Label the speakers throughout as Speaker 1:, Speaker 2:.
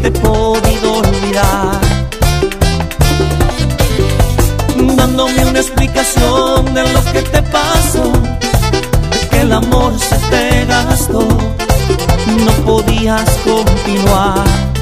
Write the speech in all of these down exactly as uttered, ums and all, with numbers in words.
Speaker 1: te he podido olvidar, dándome una explicación de lo que te pasó, de que el amor se te gastó, no podías continuar,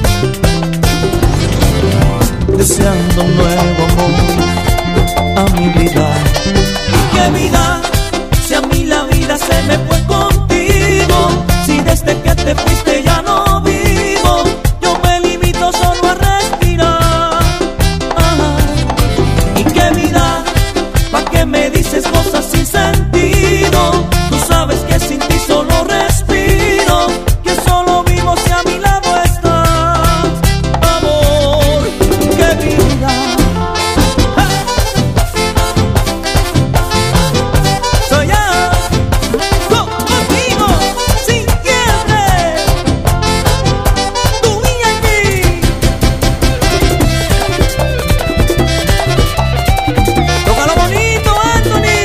Speaker 1: deseando un nuevo amor a mi vida. ¿Y qué vida? Si a mí la vida se me fue contigo, si desde que te fuiste ya no vivo, yo me limito solo a respirar. Ah, ¿y qué vida? ¿Pa' qué me dices cosas sin sentido? Tú sabes que sin ti solo respiro, que solo vivo si a mi lado estás. Amor, qué vida. Soy yo, contigo, sin quiebre, tu niña en mí. Tócalo bonito, Anthony.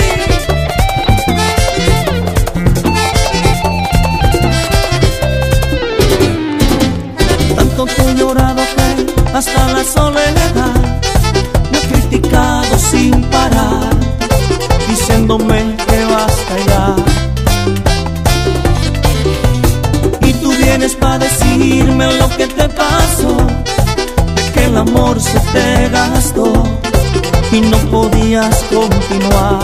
Speaker 1: Tanto te he llorado que hasta la soledad me he criticado sin parar, diciéndome que basta ya. Y tú vienes pa' decirme lo que te pasó, de que el amor se te gastó y no podías continuar.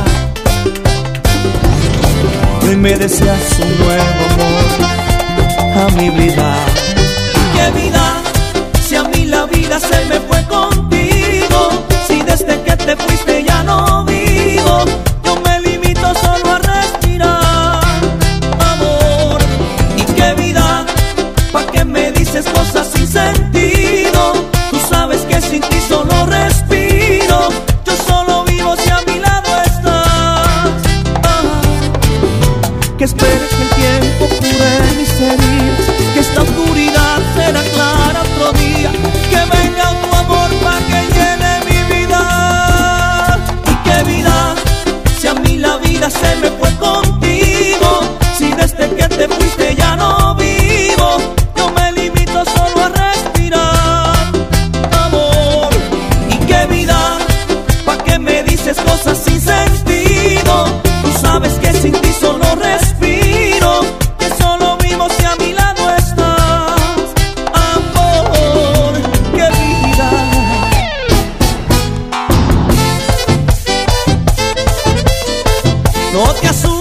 Speaker 1: Hoy me deseas un nuevo amor a mi vida. ¿Qué vida? Si a mí la vida se me fue contigo, si desde que te fuiste ya no vivo, yo me limito solo a respirar. Amor, ¿y qué vida? ¿Pa' qué me dices cosas sin sentido? Tú sabes que sin ti solo respiro, yo solo vivo si a mi lado estás. Ah, que esperes que el tiempo cure mis heridas, que esta oscuridad será clara otro día, que venga tu amor pa' que llene mi vida. ¿Y qué vida? Si a mí la vida se me fue contigo, si desde que te fuiste ya no vivo, yo me limito solo a respirar. Amor, ¿y qué vida? ¿Pa' qué me dices cosas sin sentido? Tú sabes que sin ti solo respiro, que solo vivo si a mi lado estás. Amor, qué vida. No te asustes.